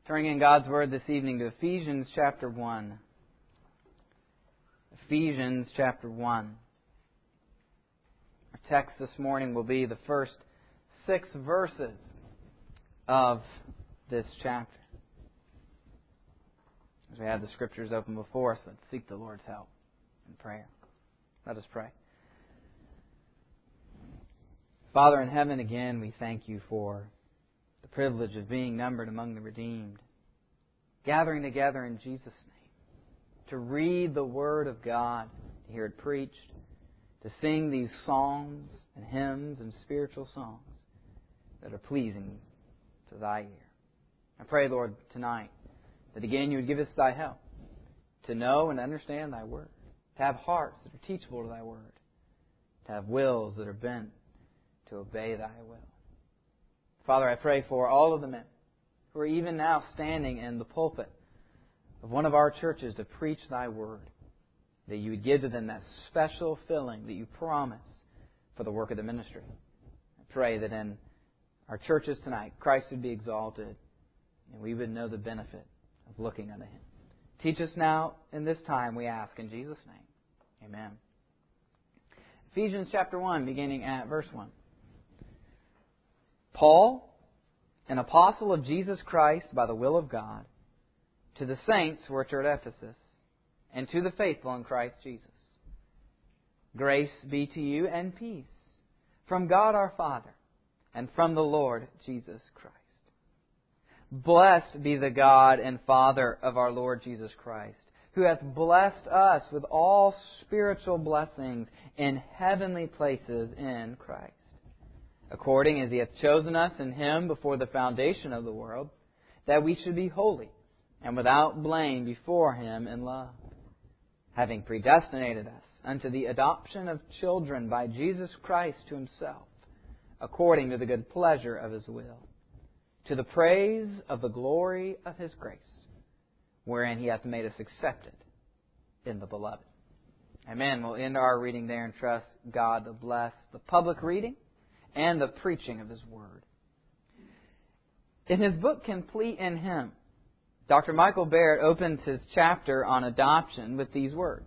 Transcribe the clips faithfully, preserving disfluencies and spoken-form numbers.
Turning in God's Word this evening to Ephesians chapter one. Ephesians chapter one. Our text this morning will be the first six verses of this chapter. As we have the Scriptures open before us, let's seek the Lord's help in prayer. Let us pray. Father in heaven, again, we thank You for the privilege of being numbered among the redeemed, gathering together in Jesus' name to read the Word of God, to hear it preached, to sing these psalms and hymns and spiritual songs that are pleasing to Thy ear. I pray, Lord, tonight that again You would give us Thy help to know and understand Thy Word, to have hearts that are teachable to Thy Word, to have wills that are bent to obey Thy will. Father, I pray for all of the men who are even now standing in the pulpit of one of our churches to preach Thy Word, that You would give to them that special filling that You promise for the work of the ministry. I pray that in our churches tonight, Christ would be exalted and we would know the benefit of looking unto Him. Teach us now in this time, we ask in Jesus' name. Amen. Ephesians chapter one, beginning at verse one. Paul, an apostle of Jesus Christ by the will of God, to the saints which are at Ephesus, and to the faithful in Christ Jesus. Grace be to you and peace from God our Father and from the Lord Jesus Christ. Blessed be the God and Father of our Lord Jesus Christ, who hath blessed us with all spiritual blessings in heavenly places in Christ, according as He hath chosen us in Him before the foundation of the world, that we should be holy and without blame before Him in love, having predestinated us unto the adoption of children by Jesus Christ to Himself, according to the good pleasure of His will, to the praise of the glory of His grace, wherein He hath made us accepted in the Beloved. Amen. We'll end our reading there and trust God to bless the public reading and the preaching of His Word. In his book, Complete in Him, Doctor Michael Barrett opens his chapter on adoption with these words: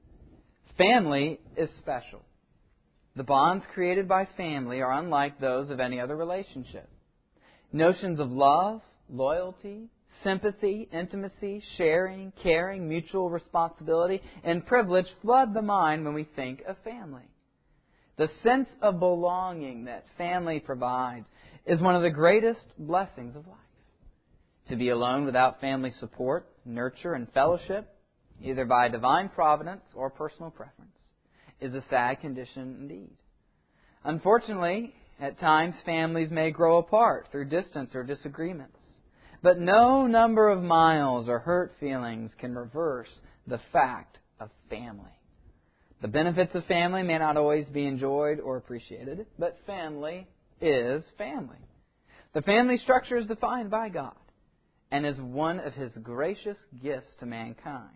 family is special. The bonds created by family are unlike those of any other relationship. Notions of love, loyalty, sympathy, intimacy, sharing, caring, mutual responsibility, and privilege flood the mind when we think of family. The sense of belonging that family provides is one of the greatest blessings of life. To be alone without family support, nurture, and fellowship, either by divine providence or personal preference, is a sad condition indeed. Unfortunately, at times families may grow apart through distance or disagreements. But no number of miles or hurt feelings can reverse the fact of family. The benefits of family may not always be enjoyed or appreciated, but family is family. The family structure is defined by God and is one of His gracious gifts to mankind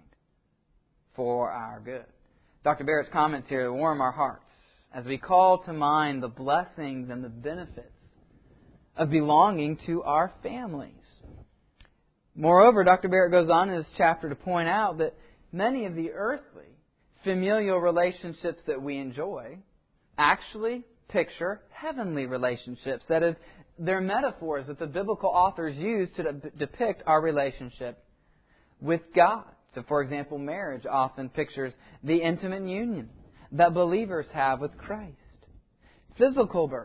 for our good. Doctor Barrett's comments here warm our hearts as we call to mind the blessings and the benefits of belonging to our families. Moreover, Doctor Barrett goes on in this chapter to point out that many of the earthly familial relationships that we enjoy actually picture heavenly relationships. That is, they're metaphors that the biblical authors use to de- depict our relationship with God. So, for example, marriage often pictures the intimate union that believers have with Christ. Physical birth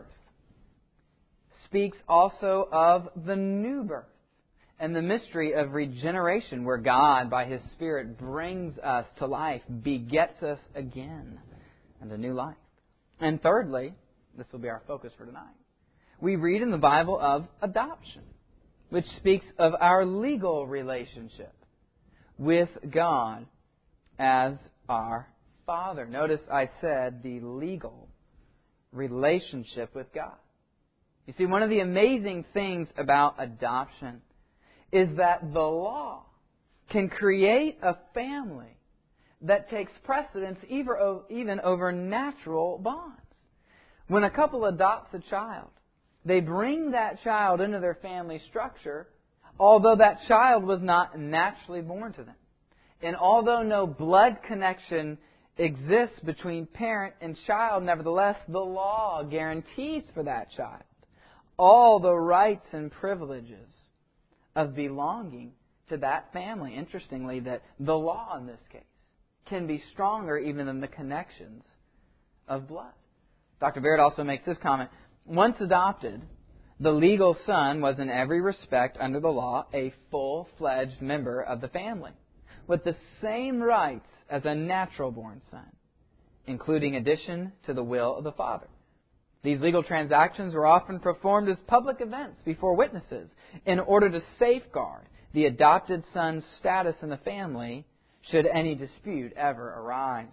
speaks also of the new birth and the mystery of regeneration, where God, by His Spirit, brings us to life, begets us again into new life. And thirdly, this will be our focus for tonight, we read in the Bible of adoption, which speaks of our legal relationship with God as our Father. Notice I said the legal relationship with God. You see, one of the amazing things about adoption is that the law can create a family that takes precedence even over natural bonds. When a couple adopts a child, they bring that child into their family structure although that child was not naturally born to them. And although no blood connection exists between parent and child, nevertheless, the law guarantees for that child all the rights and privileges of belonging to that family. Interestingly, that the law in this case can be stronger even than the connections of blood. Doctor Baird also makes this comment: once adopted, the legal son was in every respect under the law a full-fledged member of the family, with the same rights as a natural-born son, including addition to the will of the father. These legal transactions were often performed as public events before witnesses in order to safeguard the adopted son's status in the family should any dispute ever arise.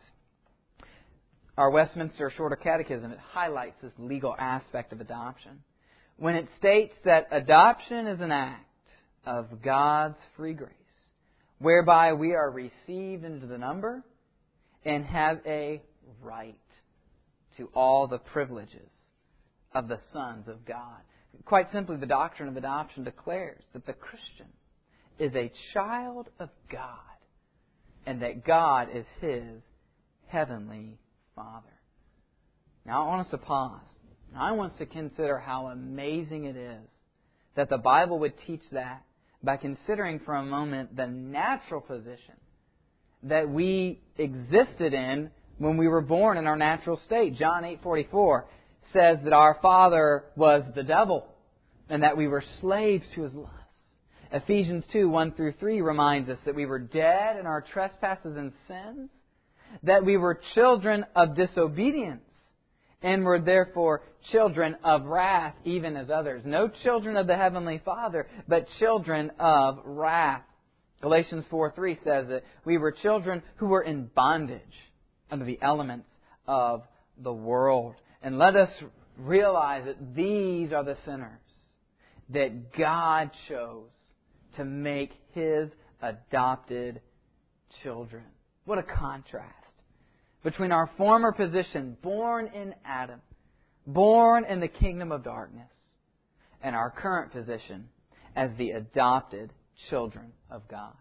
Our Westminster Shorter Catechism, it highlights this legal aspect of adoption when it states that adoption is an act of God's free grace, whereby we are received into the number and have a right to all the privileges of the sons of God. Quite simply, the doctrine of adoption declares that the Christian is a child of God and that God is His heavenly Father. Now I want us to pause. I want us to consider how amazing it is that the Bible would teach that by considering for a moment the natural position that we existed in when we were born in our natural state. John eight forty-four says that our father was the devil and that we were slaves to his lusts. Ephesians two, one through three reminds us that we were dead in our trespasses and sins, that we were children of disobedience, and were therefore children of wrath, even as others. No children of the Heavenly Father, but children of wrath. Galatians four three says that we were children who were in bondage under the elements of the world. And let us realize that these are the sinners that God chose to make His adopted children. What a contrast between our former position, born in Adam, born in the kingdom of darkness, and our current position as the adopted children of God.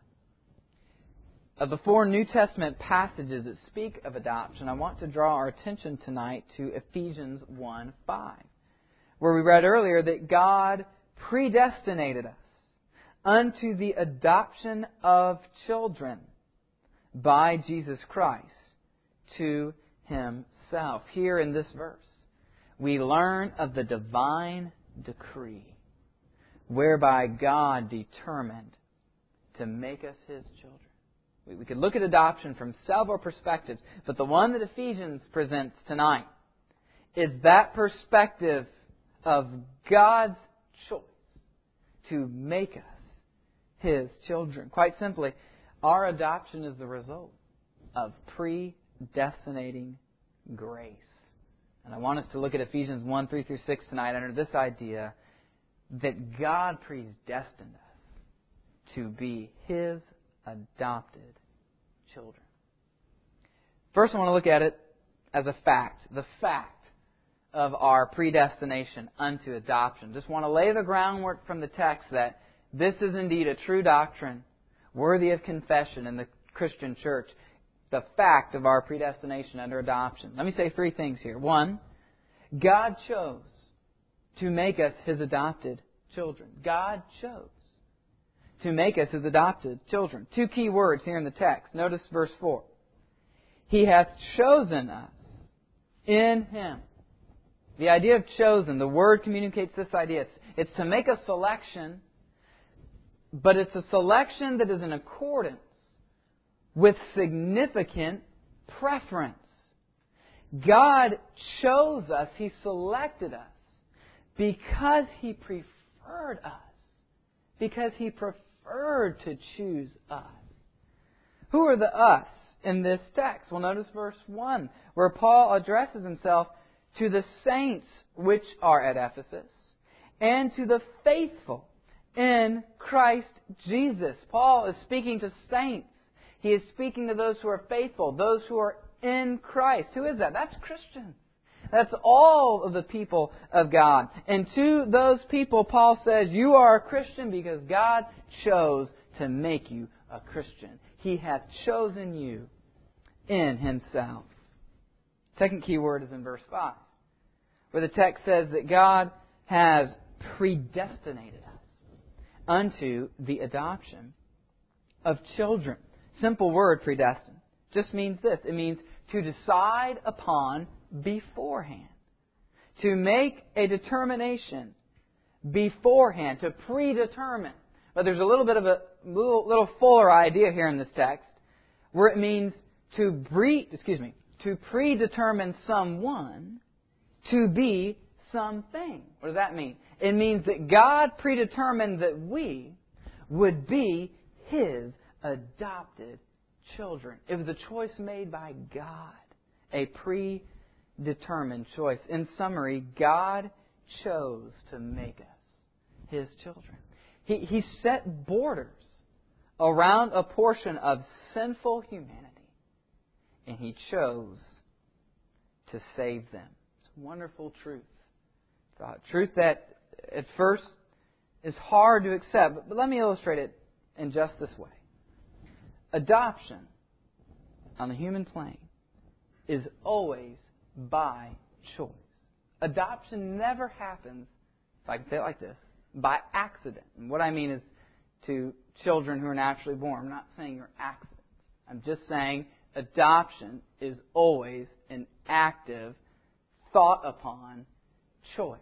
Of the four New Testament passages that speak of adoption, I want to draw our attention tonight to Ephesians one five, where we read earlier that God predestinated us unto the adoption of children by Jesus Christ to Himself. Here in this verse, we learn of the divine decree whereby God determined to make us His children. We, we could look at adoption from several perspectives, but the one that Ephesians presents tonight is that perspective of God's choice to make us His children. Quite simply, our adoption is the result of predestinating grace. And I want us to look at Ephesians one, three through six tonight under this idea that God predestined us to be His adopted children. First, I want to look at it as a fact, the fact of our predestination unto adoption. Just want to lay the groundwork from the text that this is indeed a true doctrine worthy of confession in the Christian church. The fact of our predestination under adoption. Let me say three things here. One, God chose to make us His adopted children. God chose to make us His adopted children. Two key words here in the text. Notice verse four. He hath chosen us in Him. The idea of chosen, the word communicates this idea. It's, it's to make a selection, but it's a selection that is in accordance with significant preference. God chose us, He selected us because He preferred us. Because He preferred to choose us. Who are the us in this text? Well, notice verse one, where Paul addresses himself to the saints which are at Ephesus and to the faithful in Christ Jesus. Paul is speaking to saints. He is speaking to those who are faithful, those who are in Christ. Who is that? That's Christians. That's all of the people of God. And to those people, Paul says, you are a Christian because God chose to make you a Christian. He hath chosen you in Himself. Second key word is in verse five, where the text says that God has predestinated us unto the adoption of children. Simple word, predestined. Just means this. It means to decide upon beforehand. To make a determination beforehand. To predetermine. But there's a little bit of a little, little fuller idea here in this text, where it means to bre- excuse me, to predetermine someone to be something. What does that mean? It means that God predetermined that we would be His adopted children. It was a choice made by God. A predetermined choice. In summary, God chose to make us His children. He, he set borders around a portion of sinful humanity. And He chose to save them. It's a wonderful truth. It's a truth that at first is hard to accept. But let me illustrate it in just this way. Adoption on the human plane is always by choice. Adoption never happens, if I can say it like this, by accident. And what I mean is to children who are naturally born. I'm not saying you're accidents. I'm just saying adoption is always an active, thought upon choice.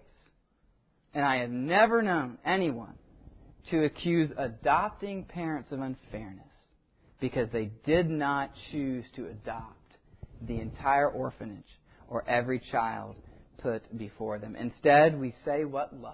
And I have never known anyone to accuse adopting parents of unfairness because they did not choose to adopt the entire orphanage or every child put before them. Instead, we say what love,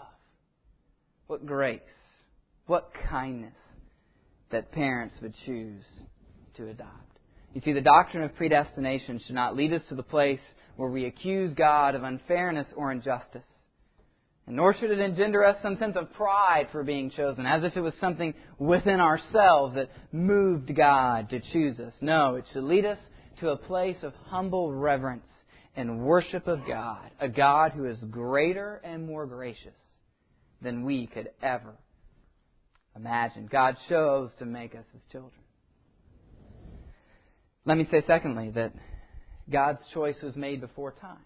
what grace, what kindness that parents would choose to adopt. You see, the doctrine of predestination should not lead us to the place where we accuse God of unfairness or injustice. And nor should it engender us some sense of pride for being chosen, as if it was something within ourselves that moved God to choose us. No, it should lead us to a place of humble reverence and worship of God, a God who is greater and more gracious than we could ever imagine. God chose to make us His children. Let me say secondly that God's choice was made before time.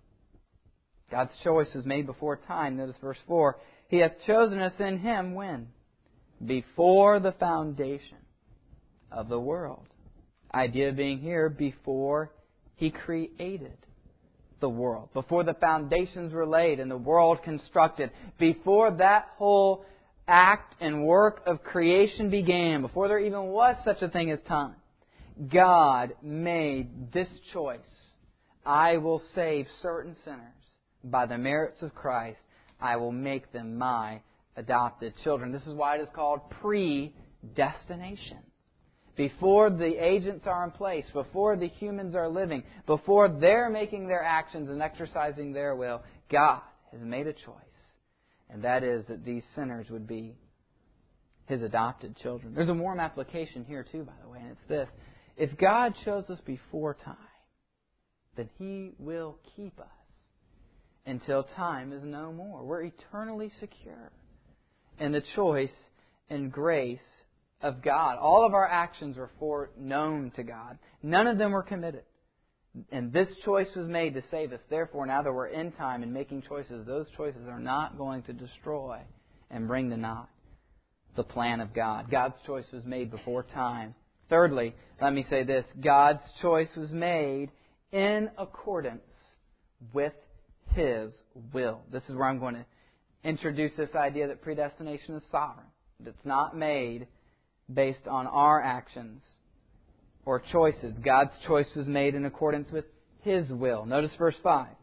God's choice was made before time. Notice verse four. He hath chosen us in Him when? Before the foundation of the world. Idea being here, before He created the world. Before the foundations were laid and the world constructed. Before that whole act and work of creation began. Before there even was such a thing as time. God made this choice. I will save certain sinners by the merits of Christ. I will make them my adopted children. This is why it is called predestination. Before the agents are in place, before the humans are living, before they're making their actions and exercising their will, God has made a choice. And that is that these sinners would be His adopted children. There's a warm application here too, by the way, and it's this. If God chose us before time, then He will keep us until time is no more. We're eternally secure in the choice and grace of God. All of our actions were foreknown to God. None of them were committed. And this choice was made to save us. Therefore, now that we're in time and making choices, those choices are not going to destroy and bring to naught the plan of God. God's choice was made before time. Thirdly, let me say this. God's choice was made in accordance with His will. This is where I'm going to introduce this idea that predestination is sovereign. It's not made based on our actions or choices. God's choice was made in accordance with His will. Notice verse five.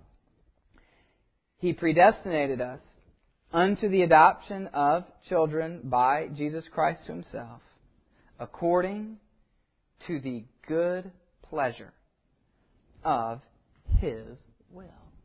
He predestinated us unto the adoption of children by Jesus Christ to Himself, according to the good pleasure of His will.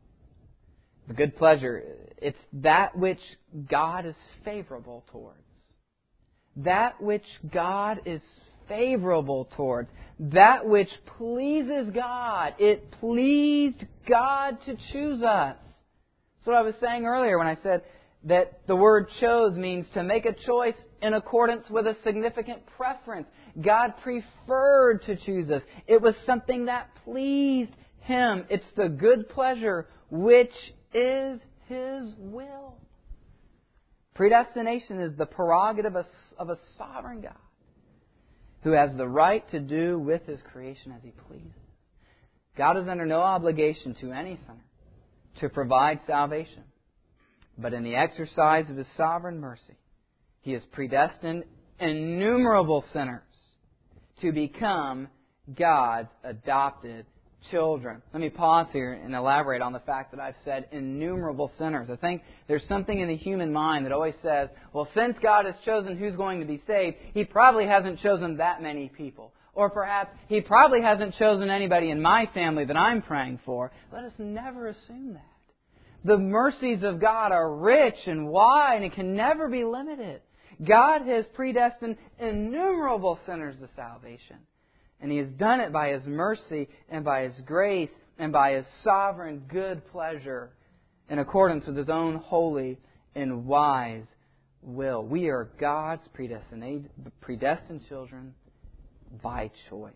The good pleasure, it's that which God is favorable towards. That which God is favorable towards. that which pleases God. It pleased God to choose us. That's what I was saying earlier when I said that the word chose means to make a choice in accordance with a significant preference. God preferred to choose us. It was something that pleased Him. It's the good pleasure which is His will. Predestination is the prerogative of a sovereign God who has the right to do with His creation as He pleases. God is under no obligation to any sinner to provide salvation. But in the exercise of His sovereign mercy, He has predestined innumerable sinners to become God's adopted children. Let me pause here and elaborate on the fact that I've said innumerable sinners. I think there's something in the human mind that always says, well, since God has chosen who's going to be saved, He probably hasn't chosen that many people. Or perhaps He probably hasn't chosen anybody in my family that I'm praying for. Let us never assume that. The mercies of God are rich and wide and it can never be limited. God has predestined innumerable sinners to salvation. And He has done it by His mercy and by His grace and by His sovereign good pleasure in accordance with His own holy and wise will. We are God's predestined, predestined children by choice.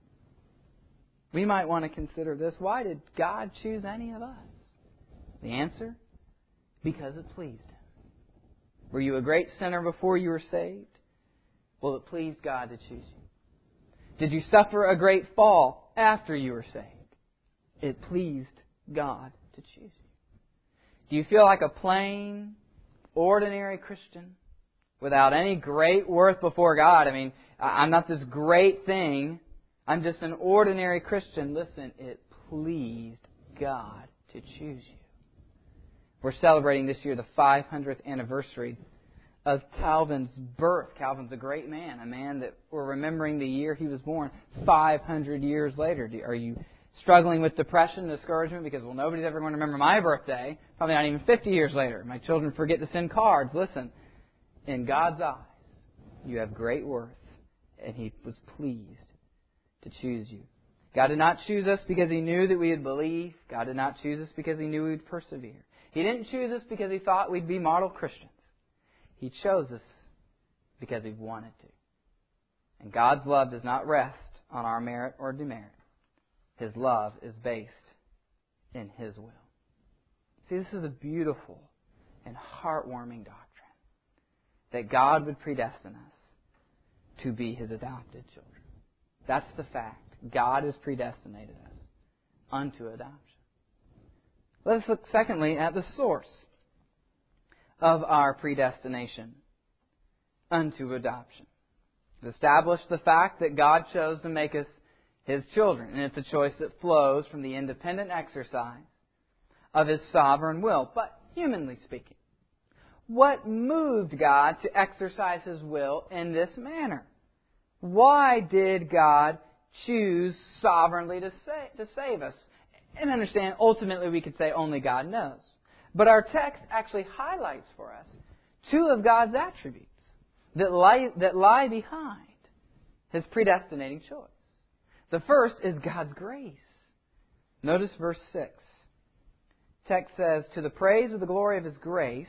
We might want to consider this. Why did God choose any of us? The answer? Because it pleased Him. Were you a great sinner before you were saved? Well, it pleased God to choose you. Did you suffer a great fall after you were saved? It pleased God to choose you. Do you feel like a plain, ordinary Christian without any great worth before God? I mean, I'm not this great thing. I'm just an ordinary Christian. Listen, it pleased God to choose you. We're celebrating this year the five hundredth anniversary of Calvin's birth. Calvin's a great man, a man that we're remembering the year he was born five hundred years later. Are you struggling with depression, discouragement? Because, well, nobody's ever going to remember my birthday. Probably not even fifty years later. My children forget to send cards. Listen, in God's eyes, you have great worth, and He was pleased to choose you. God did not choose us because He knew that we would believe. God did not choose us because He knew we would persevere. He didn't choose us because He thought we'd be model Christians. He chose us because He wanted to. And God's love does not rest on our merit or demerit. His love is based in His will. See, this is a beautiful and heartwarming doctrine, that God would predestine us to be His adopted children. That's the fact. God has predestinated us unto adoption. Let us look secondly at the source of our predestination unto adoption. We've established the fact that God chose to make us His children, and it's a choice that flows from the independent exercise of His sovereign will. But humanly speaking, what moved God to exercise His will in this manner? Why did God choose sovereignly to save, to save us? And understand, ultimately we could say only God knows. But our text actually highlights for us two of God's attributes that lie, that lie behind His predestinating choice. The first is God's grace. Notice verse six. Text says, "To the praise of the glory of His grace,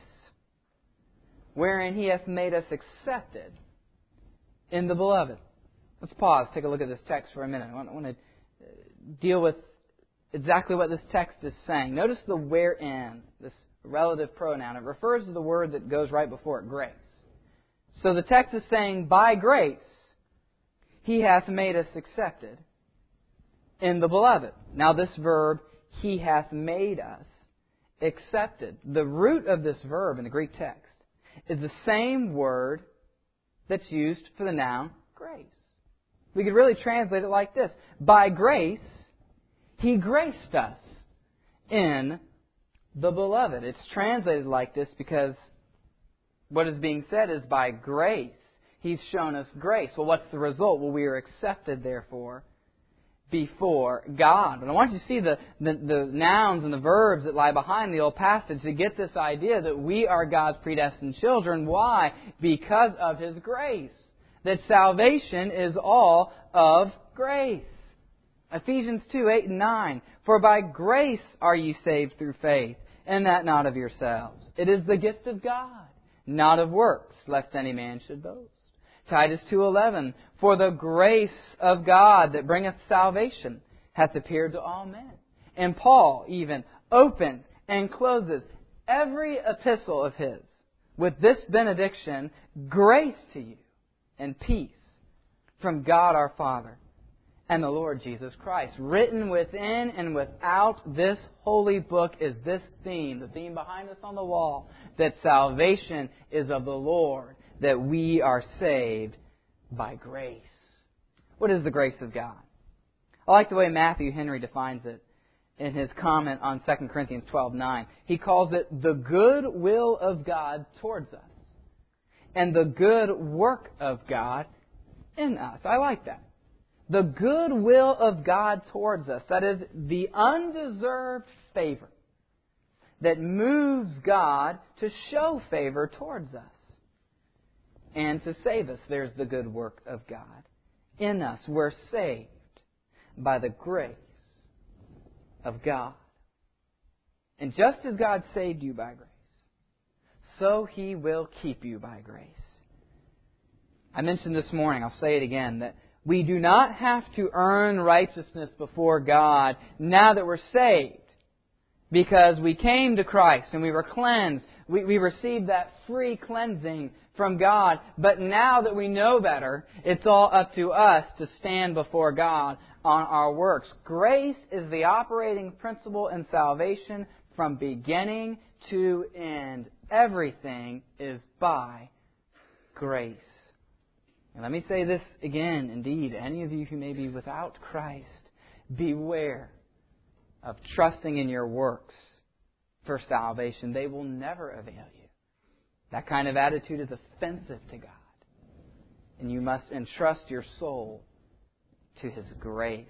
wherein He hath made us accepted in the Beloved." Let's pause, take a look at this text for a minute. I want, I want to deal with exactly what this text is saying. Notice the wherein, this relative pronoun. It refers to the word that goes right before it, grace. So the text is saying, by grace, He hath made us accepted in the Beloved. Now this verb, He hath made us accepted. The root of this verb in the Greek text is the same word that's used for the noun grace. We could really translate it like this. By grace, He graced us in the Beloved. It's translated like this because what is being said is by grace, He's shown us grace. Well, what's the result? Well, we are accepted, therefore, before God. And I want you to see the, the, the nouns and the verbs that lie behind the old passage to get this idea that we are God's predestined children. Why? Because of His grace. that salvation is all of grace. Ephesians two, eight and nine. For by grace are ye saved through faith, and that not of yourselves. It is the gift of God, not of works, lest any man should boast. Titus two, eleven. For the grace of God that bringeth salvation hath appeared to all men. And Paul even opens and closes every epistle of his with this benediction: grace to you and peace from God our Father and the Lord Jesus Christ. Written within and without this holy book is this theme, the theme behind us on the wall, that salvation is of the Lord, that we are saved by grace. What is the grace of God? I like the way Matthew Henry defines it in his comment on Second Corinthians twelve nine. He calls it the good will of God towards us and the good work of God in us. I like that. The good will of God towards us. That is, the undeserved favor that moves God to show favor towards us and to save us. There's the good work of God in us. We're saved by the grace of God. And just as God saved you by grace, so He will keep you by grace. I mentioned this morning, I'll say it again, that we do not have to earn righteousness before God now that we're saved, because we came to Christ and we were cleansed. We, we received that free cleansing from God. But now that we know better, it's all up to us to stand before God on our works. Grace is the operating principle in salvation from beginning to end. Everything is by grace. And let me say this again, indeed, any of you who may be without Christ, beware of trusting in your works for salvation. They will never avail you. That kind of attitude is offensive to God. And you must entrust your soul to His grace.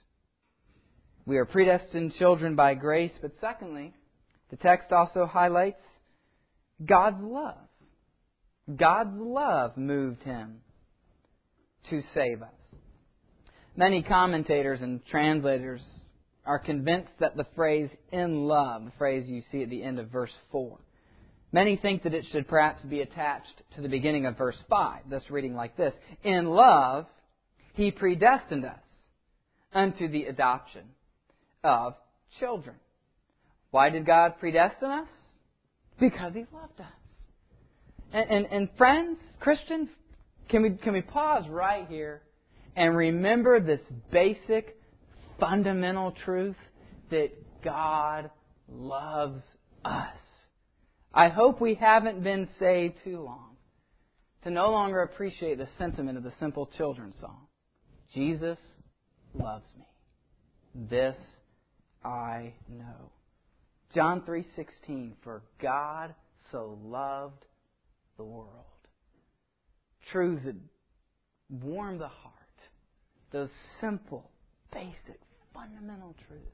We are predestined children by grace, but secondly, the text also highlights God's love. God's love moved Him to save us. Many commentators and translators are convinced that the phrase "in love," the phrase you see at the end of verse four, many think that it should perhaps be attached to the beginning of verse five, thus reading like this: "In love, He predestined us unto the adoption of children." Why did God predestine us? Because He loved us. And, and, and friends, Christians, can we, can we pause right here and remember this basic, fundamental truth that God loves us? I hope we haven't been saved too long to no longer appreciate the sentiment of the simple children's song. Jesus loves me. This I know. John three sixteen, for God so loved the world. Truths that warm the heart. Those simple, basic, fundamental truths.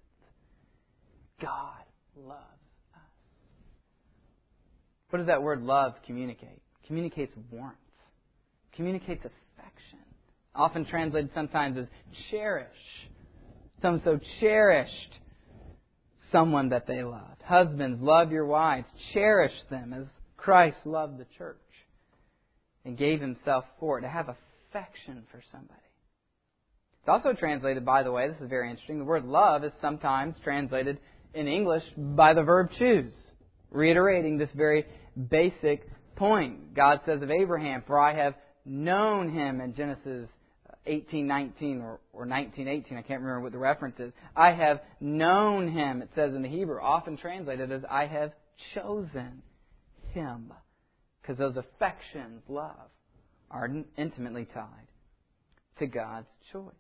God loves us. What does that word love communicate? It communicates warmth. It communicates affection. Often translated sometimes as cherish. Some so cherished someone that they loved. Husbands, love your wives. Cherish them as Christ loved the church and gave Himself for it. To have affection for somebody. It's also translated, by the way, this is very interesting, the word love is sometimes translated in English by the verb choose, reiterating this very basic point. God says of Abraham, for I have known him in Genesis eighteen nineteen or, or nineteen eighteen, I can't remember what the reference is. I have known him, it says in the Hebrew, often translated as I have chosen him. Because those affections, love, are intimately tied to God's choice.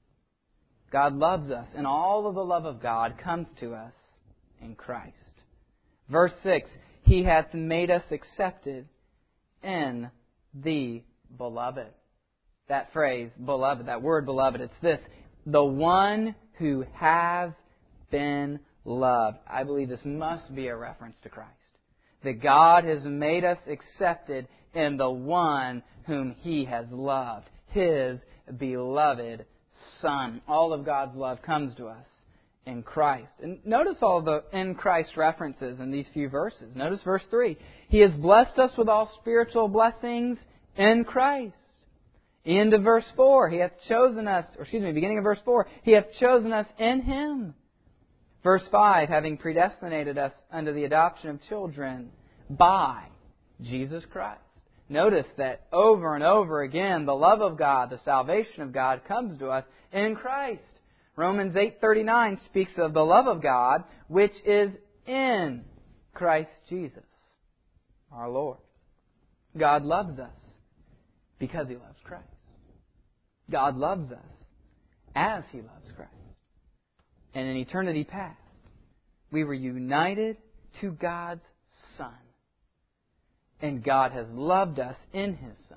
God loves us, and all of the love of God comes to us in Christ. Verse six, He hath made us accepted in the beloved. That phrase, beloved, that word beloved, it's this: the one who has been loved. I believe this must be a reference to Christ. That God has made us accepted in the one whom He has loved, His beloved Son. All of God's love comes to us in Christ. And notice all the in Christ references in these few verses. Notice verse three. He has blessed us with all spiritual blessings in Christ. End of verse four. He hath chosen us, or excuse me, beginning of verse four. He hath chosen us in Him. Verse five. Having predestinated us unto the adoption of children by Jesus Christ. Notice that over and over again, the love of God, the salvation of God comes to us in Christ. Romans eight thirty-nine speaks of the love of God, which is in Christ Jesus, our Lord. God loves us because He loves Christ. God loves us as He loves Christ. And in eternity past, we were united to God's Son. And God has loved us in His Son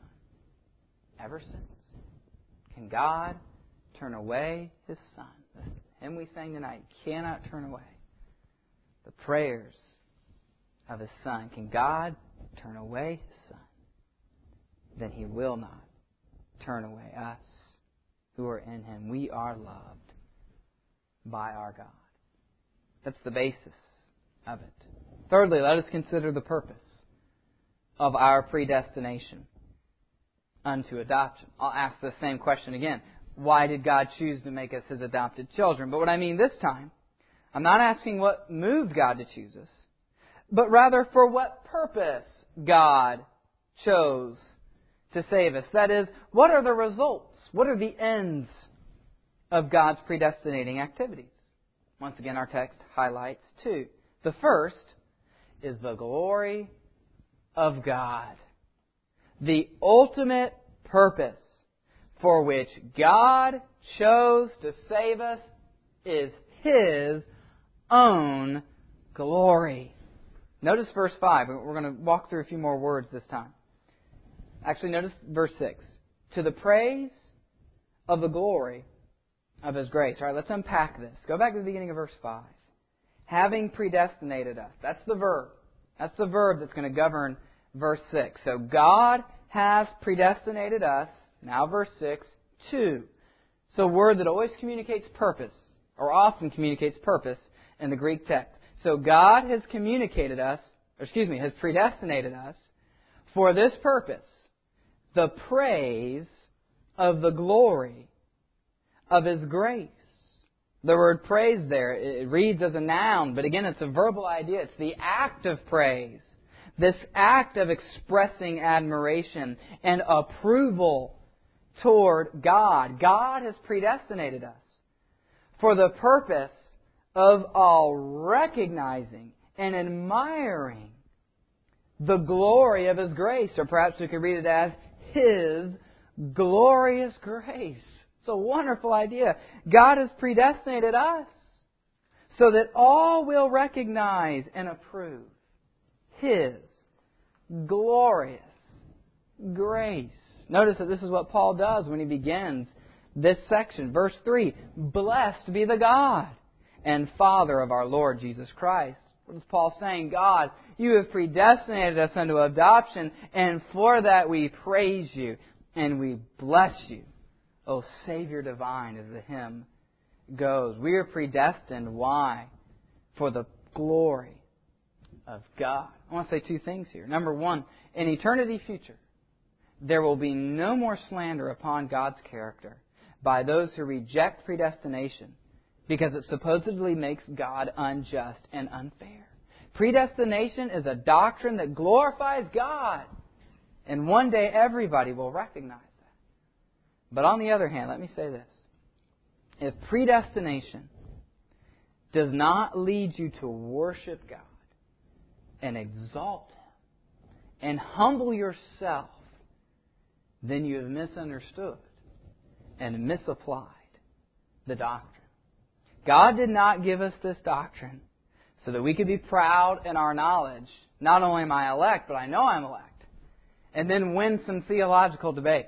ever since. Can God turn away His Son? The hymn we sang tonight, cannot turn away the prayers of His Son. Can God turn away His Son? Then He will not turn away us who are in Him. We are loved by our God. That's the basis of it. Thirdly, let us consider the purpose of our predestination unto adoption. I'll ask the same question again. Why did God choose to make us His adopted children? But what I mean this time, I'm not asking what moved God to choose us, but rather for what purpose God chose to save us. That is, what are the results? What are the ends of God's predestinating activities? Once again, our text highlights two. The first is the glory of God. The ultimate purpose for which God chose to save us is His own glory. Notice verse five. We're going to walk through a few more words this time. Actually, notice verse six. To the praise of the glory of His grace. All right, let's unpack this. Go back to the beginning of verse five. Having predestinated us. That's the verb. That's the verb that's going to govern verse six. So God has predestinated us, now verse six, to. It's a word that always communicates purpose, or often communicates purpose in the Greek text. So God has communicated us, or excuse me, has predestinated us for this purpose, the praise of the glory of His grace. The word praise there, it reads as a noun, but again, it's a verbal idea. It's the act of praise. This act of expressing admiration and approval toward God. God has predestinated us for the purpose of all recognizing and admiring the glory of His grace. Or perhaps we could read it as His glorious grace. It's a wonderful idea. God has predestinated us so that all will recognize and approve His glorious grace. Notice that this is what Paul does when he begins this section. Verse three, blessed be the God and Father of our Lord Jesus Christ. What is Paul saying? God, You have predestinated us unto adoption, and for that we praise You and we bless You. O Savior divine, as the hymn goes. We are predestined. Why? For the glory of God. I want to say two things here. Number one, in eternity future, there will be no more slander upon God's character by those who reject predestination because it supposedly makes God unjust and unfair. Predestination is a doctrine that glorifies God. And one day everybody will recognize that. But on the other hand, let me say this. If predestination does not lead you to worship God and exalt Him and humble yourself, then you have misunderstood and misapplied the doctrine. God did not give us this doctrine so that we could be proud in our knowledge. Not only am I elect, but I know I'm elect. And then win some theological debates.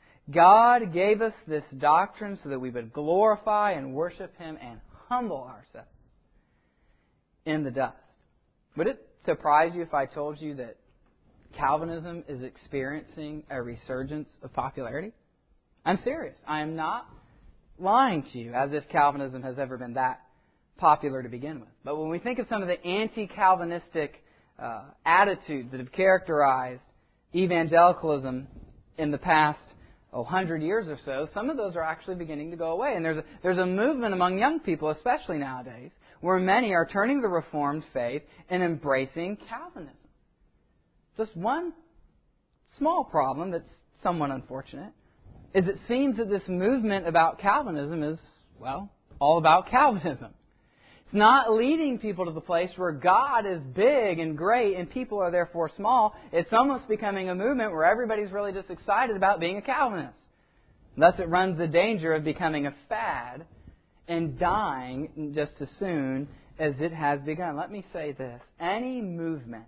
God gave us this doctrine so that we would glorify and worship Him and humble ourselves in the dust. Would it surprise you if I told you that Calvinism is experiencing a resurgence of popularity? I'm serious. I am not lying to you as if Calvinism has ever been that popular to begin with. But when we think of some of the anti-Calvinistic uh, attitudes that have characterized evangelicalism in the past oh, hundred years or so, some of those are actually beginning to go away. And there's a, there's a movement among young people, especially nowadays, where many are turning to the Reformed faith and embracing Calvinism. Just one small problem that's somewhat unfortunate is it seems that this movement about Calvinism is, well, all about Calvinism. It's not leading people to the place where God is big and great and people are therefore small. It's almost becoming a movement where everybody's really just excited about being a Calvinist. Thus it runs the danger of becoming a fad and dying just as soon as it has begun. Let me say this. Any movement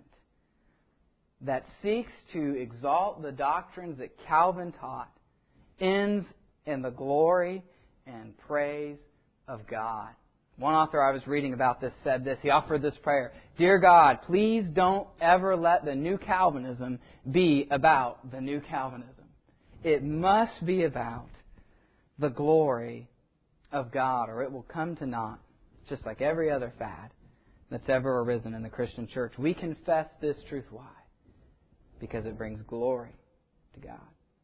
that seeks to exalt the doctrines that Calvin taught ends in the glory and praise of God. One author I was reading about this said this. He offered this prayer. Dear God, please don't ever let the new Calvinism be about the new Calvinism. It must be about the glory of God, or it will come to naught, just like every other fad that's ever arisen in the Christian church. We confess this truth. Why? Because it brings glory to God.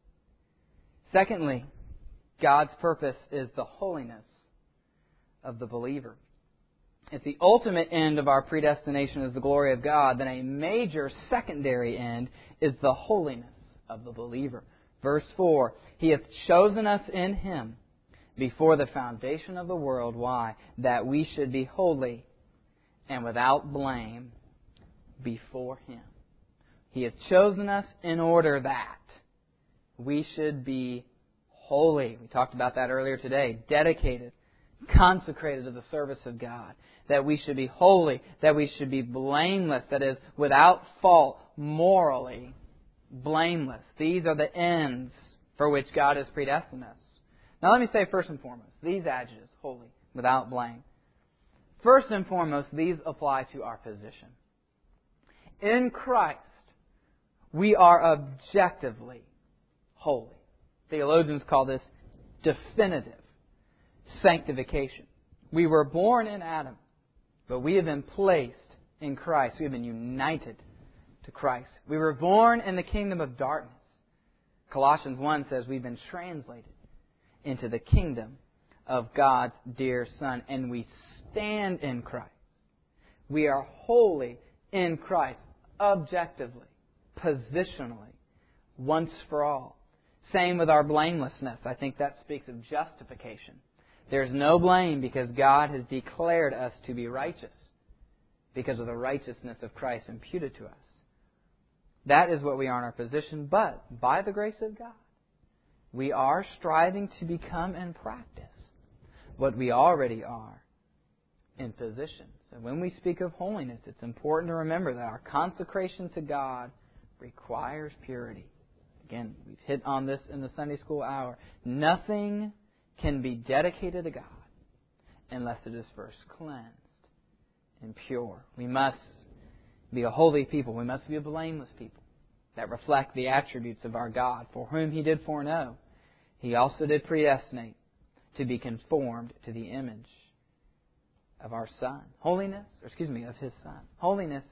Secondly, God's purpose is the holiness of the believer. If the ultimate end of our predestination is the glory of God, then a major secondary end is the holiness of the believer. Verse four, He hath chosen us in Him before the foundation of the world. Why? That we should be holy and without blame before Him. He hath chosen us in order that we should be holy. We talked about that earlier today. Dedicated, consecrated to the service of God. That we should be holy. That we should be blameless. That is, without fault, morally blameless. These are the ends for which God has predestined us. Now let me say first and foremost, these adjectives, holy, without blame. First and foremost, these apply to our position. In Christ, we are objectively holy. Theologians call this definitive sanctification. We were born in Adam, but we have been placed in Christ. We have been united to Christ. We were born in the kingdom of darkness. Colossians one says we've been translated into the kingdom of God's dear Son, and we stand in Christ. We are holy in Christ, objectively, positionally, once for all. Same with our blamelessness. I think that speaks of justification. There's no blame because God has declared us to be righteous because of the righteousness of Christ imputed to us. That is what we are in our position, but by the grace of God, we are striving to become in practice what we already are in position. So when we speak of holiness, it's important to remember that our consecration to God requires purity. Again, we've hit on this in the Sunday school hour. Nothing can be dedicated to God unless it is first cleansed and pure. We must be a holy people. We must be a blameless people that reflect the attributes of our God, for whom He did foreknow. He also did predestinate to be conformed to the image of our Son. Holiness, or excuse me, of His Son. Holiness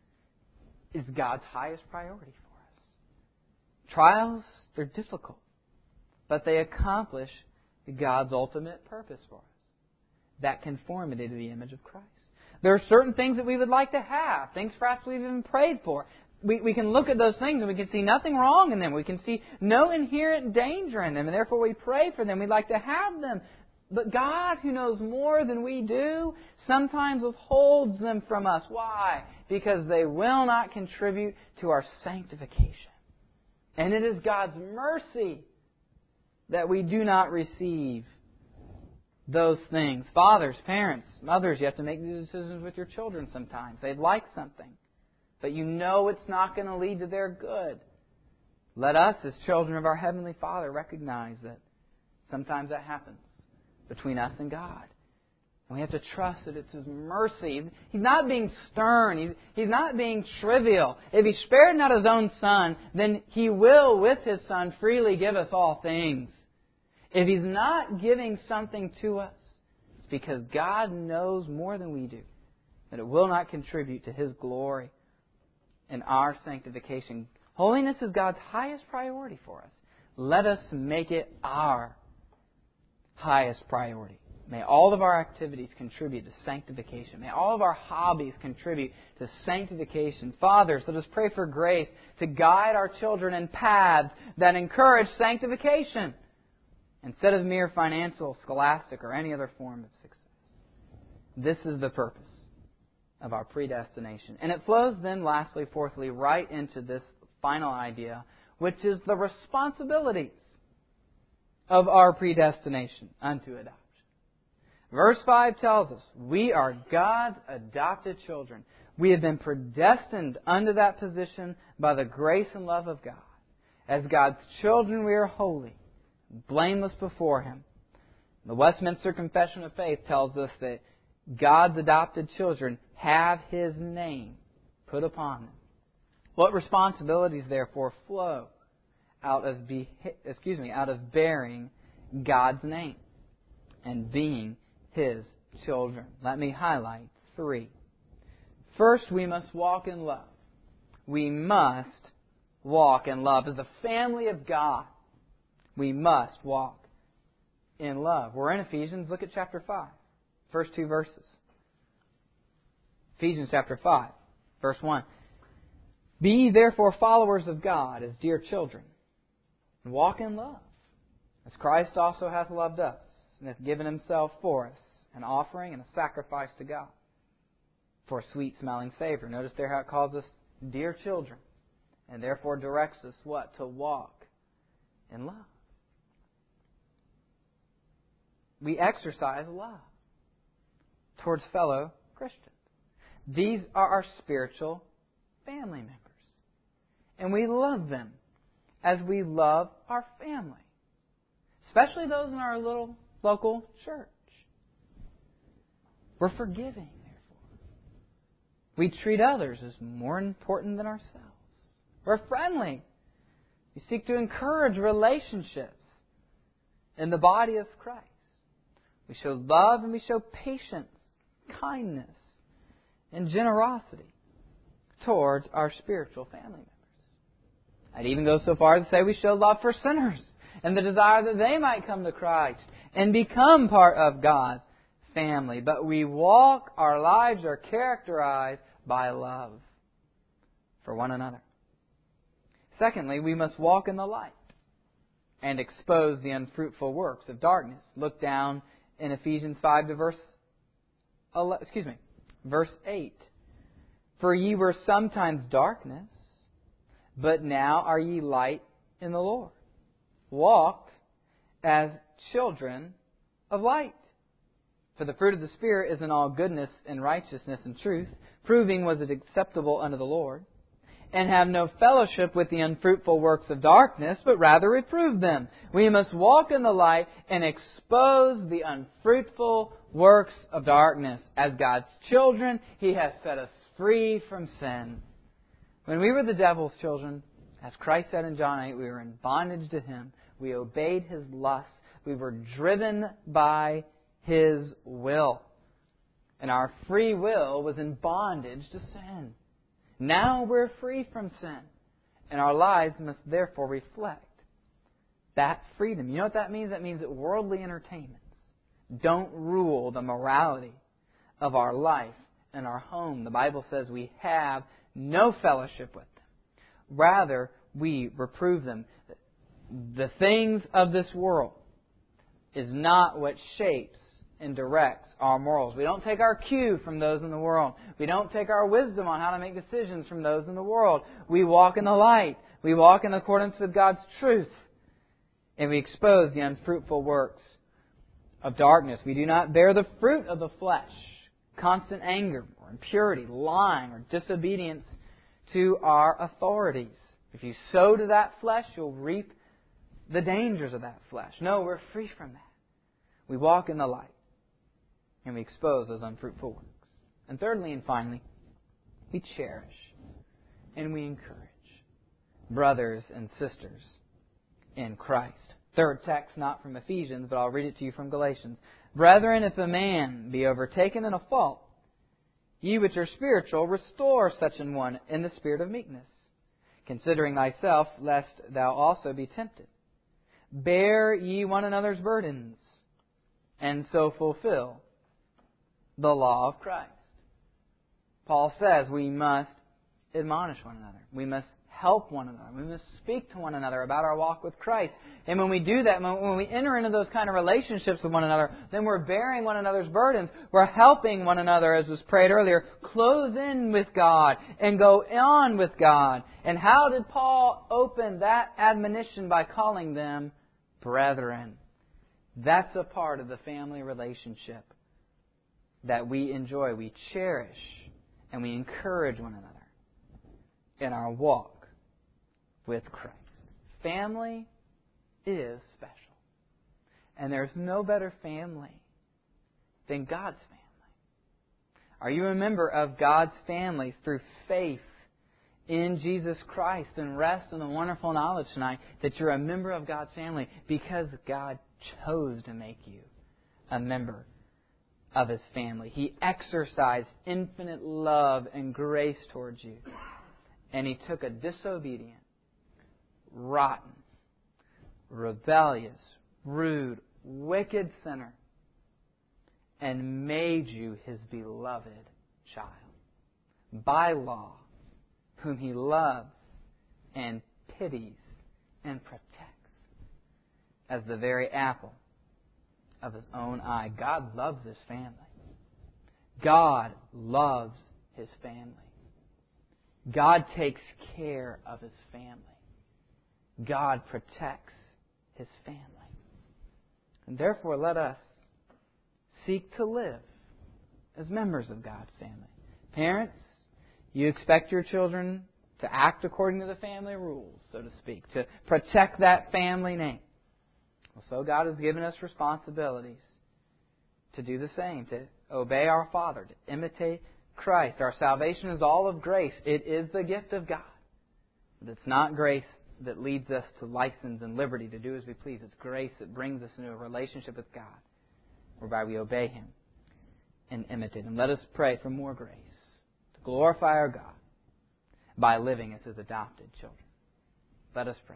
is God's highest priority for us. Trials, they're difficult, but they accomplish God's ultimate purpose for us. That conformity to the image of Christ. There are certain things that we would like to have, things perhaps we've even prayed for. We, we can look at those things and we can see nothing wrong in them. We can see no inherent danger in them, and therefore we pray for them. We'd like to have them. But God, who knows more than we do, sometimes withholds them from us. Why? Because they will not contribute to our sanctification. And it is God's mercy that we do not receive those things. Fathers, parents, mothers, you have to make these decisions with your children sometimes. They'd like something, but you know it's not going to lead to their good. Let us, as children of our Heavenly Father, recognize that sometimes that happens between us and God. And we have to trust that it's His mercy. He's not being stern. He's, he's not being trivial. If He spared not His own Son, then He will, with His Son, freely give us all things. If He's not giving something to us, it's because God knows more than we do that it will not contribute to His glory and our sanctification. Holiness is God's highest priority for us. Let us make it our highest priority. May all of our activities contribute to sanctification. May all of our hobbies contribute to sanctification. Fathers, let us pray for grace to guide our children in paths that encourage sanctification instead of mere financial, scholastic, or any other form of success. This is the purpose of our predestination. And it flows then, lastly, fourthly, right into this final idea, which is the responsibilities of our predestination unto adoption. Verse five tells us, we are God's adopted children. We have been predestined unto that position by the grace and love of God. As God's children, we are holy, blameless before Him. The Westminster Confession of Faith tells us that God's adopted children have His name put upon them. What responsibilities, therefore, flow out of be, excuse me, out of bearing God's name and being His children? Let me highlight three. First, we must walk in love. We must walk in love. As the family of God, we must walk in love. We're in Ephesians. Look at chapter five. First two verses. Ephesians chapter five, verse one. Be ye therefore followers of God as dear children, and walk in love, as Christ also hath loved us, and hath given Himself for us, an offering and a sacrifice to God, for a sweet-smelling savor. Notice there how it calls us dear children, and therefore directs us what? To walk in love. We exercise love towards fellow Christians. These are our spiritual family members. And we love them as we love our family, especially those in our little local church. We're forgiving, therefore. We treat others as more important than ourselves. We're friendly. We seek to encourage relationships in the body of Christ. We show love and we show patience, kindness, and generosity towards our spiritual family members. I'd even go so far as to say we show love for sinners and the desire that they might come to Christ and become part of God's family. But we walk, our lives are characterized by love for one another. Secondly, we must walk in the light and expose the unfruitful works of darkness. Look down in Ephesians five to verse eleven, excuse me, verse eight. For ye were sometimes darkness, but now are ye light in the Lord. Walk as children of light. For the fruit of the Spirit is in all goodness and righteousness and truth, proving was it acceptable unto the Lord. And have no fellowship with the unfruitful works of darkness, but rather reprove them. We must walk in the light and expose the unfruitful works of darkness. As God's children, He has set us free from sin. When we were the devil's children, as Christ said in John eight, we were in bondage to him. We obeyed his lusts. We were driven by his will. And our free will was in bondage to sin. Now we're free from sin. And our lives must therefore reflect that freedom. You know what that means? That means that worldly entertainments don't rule the morality of our life and our home. The Bible says we have no fellowship with them. Rather, we reprove them. The things of this world is not what shapes and directs our morals. We don't take our cue from those in the world. We don't take our wisdom on how to make decisions from those in the world. We walk in the light. We walk in accordance with God's truth. And we expose the unfruitful works of darkness. We do not bear the fruit of the flesh, constant anger or impurity, lying or disobedience to our authorities. If you sow to that flesh, you'll reap the dangers of that flesh. No, we're free from that. We walk in the light. and we expose those unfruitful works. And thirdly and finally, we cherish and we encourage brothers and sisters in Christ. Third text, not from Ephesians, but I'll read it to you from Galatians. Brethren, if a man be overtaken in a fault, ye which are spiritual, restore such an one in the spirit of meekness, considering thyself, lest thou also be tempted. Bear ye one another's burdens, and so fulfill the law of Christ. Paul says we must admonish one another. We must help one another. We must speak to one another about our walk with Christ. And when we do that, when we enter into those kind of relationships with one another, then we're bearing one another's burdens. We're helping one another, as was prayed earlier, close in with God and go on with God. And how did Paul open that admonition? By calling them brethren. That's a part of the family relationship that we enjoy, we cherish, and we encourage one another in our walk with Christ. Family is special. And there's no better family than God's family. Are you a member of God's family through faith in Jesus Christ? And rest in the wonderful knowledge tonight that you're a member of God's family because God chose to make you a member of His family. He exercised infinite love and grace towards you. And He took a disobedient, rotten, rebellious, rude, wicked sinner and made you His beloved child. By law, whom He loves and pities and protects as the very apple of His own eye. God loves His family. God loves His family. God takes care of His family. God protects His family. And therefore, let us seek to live as members of God's family. Parents, you expect your children to act according to the family rules, so to speak, to protect that family name. Well, so God has given us responsibilities to do the same, to obey our Father, to imitate Christ. Our salvation is all of grace. It is the gift of God. But it's not grace that leads us to license and liberty to do as we please. It's grace that brings us into a relationship with God, whereby we obey Him and imitate Him. Let us pray for more grace to glorify our God by living as His adopted children. Let us pray.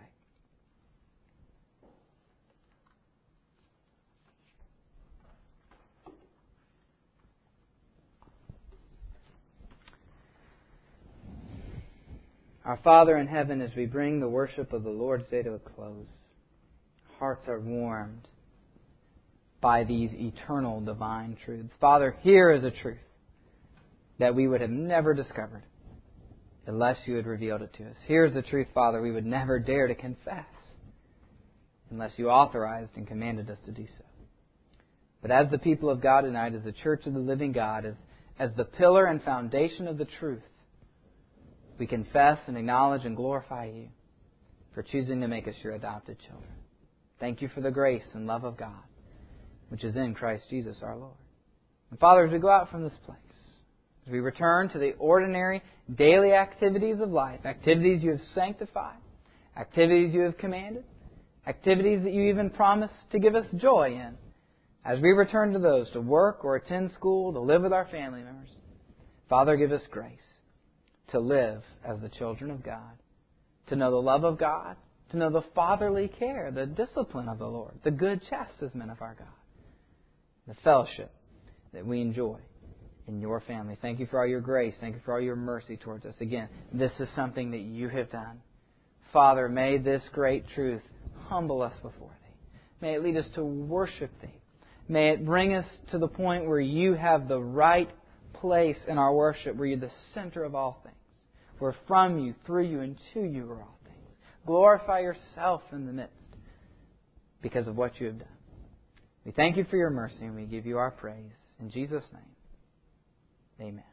Our Father in heaven, as we bring the worship of the Lord's Day to a close, hearts are warmed by these eternal divine truths. Father, here is a truth that we would have never discovered unless You had revealed it to us. Here's the truth, Father, we would never dare to confess unless You authorized and commanded us to do so. But as the people of God tonight, as the church of the living God, as, as the pillar and foundation of the truth, we confess and acknowledge and glorify You for choosing to make us Your adopted children. Thank You for the grace and love of God, which is in Christ Jesus our Lord. And Father, as we go out from this place, as we return to the ordinary daily activities of life, activities You have sanctified, activities You have commanded, activities that You even promised to give us joy in, as we return to those, to work or attend school, to live with our family members, Father, give us grace to live as the children of God, to know the love of God, to know the fatherly care, the discipline of the Lord, the good chastisement of our God, the fellowship that we enjoy in Your family. Thank You for all Your grace. Thank You for all Your mercy towards us. Again, this is something that You have done. Father, may this great truth humble us before Thee. May it lead us to worship Thee. May it bring us to the point where You have the right place in our worship, where You're the center of all things. Where from You, through You, and to You are all things. Glorify Yourself in the midst because of what You have done. We thank You for Your mercy and we give You our praise. In Jesus' name, amen.